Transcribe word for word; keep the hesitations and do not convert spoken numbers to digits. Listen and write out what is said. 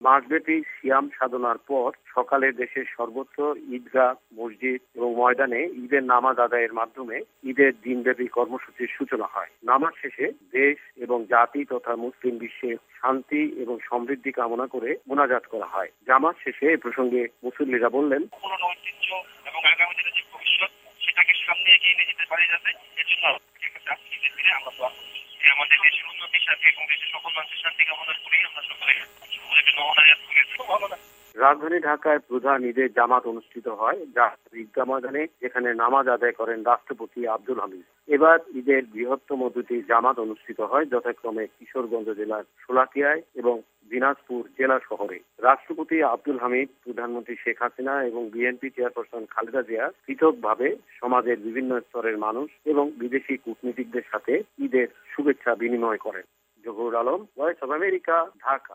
মাসব্যাপী সিয়াম সাধনার পর সকালে দেশের সর্বত্র ঈদগাহ, মসজিদ এবং ময়দানে ঈদের নামাজ আদায়ের মাধ্যমে ঈদের দিনব্যাপী কর্মসূচির সূচনা হয়। নামাজ শেষে দেশ এবং জাতি তথা মুসলিম বিশ্বে শান্তি এবং সমৃদ্ধি কামনা করে মোনাজাত করা হয়। জামাত শেষে এ প্রসঙ্গে মুসল্লিরা বললেন, পুরনো ঐতিহ্য এবং আগামী দিনের যে ভবিষ্যৎ সেটাকে সামনে এগিয়ে নিয়ে যেতে পারে যাতে এর জন্য ঈদের দিনে আমরা দোয়া করছি। আমাদের দেশের উন্নতির সাথে এবং দেশের সকল মানুষের শান্তি কামনা করি আমরা সকলে সকলকে নমনারিয়াত করেছি। ভালো লাগে। রাজধানী ঢাকায় প্রধান ঈদের জামাত অনুষ্ঠিত হয় যা ঈদগাহ ময়দানে, যেখানে নামাজ আদায় করেন রাষ্ট্রপতি আব্দুল হামিদ। এবার ঈদের বৃহত্তম দুটি জামাত অনুষ্ঠিত হয় যথাক্রমে কিশোরগঞ্জ জেলার শোলাকিয়ায় এবং দিনাজপুর জেলা শহরে। রাষ্ট্রপতি আব্দুল হামিদ, প্রধানমন্ত্রী শেখ হাসিনা এবং বিএনপি চেয়ারপারসন খালেদা জিয়া পৃথকভাবে সমাজের বিভিন্ন স্তরের মানুষ এবং বিদেশি কূটনীতিকদের সাথে ঈদের শুভেচ্ছা বিনিময় করেন। Zahur Alam, voice of America, Dhaka.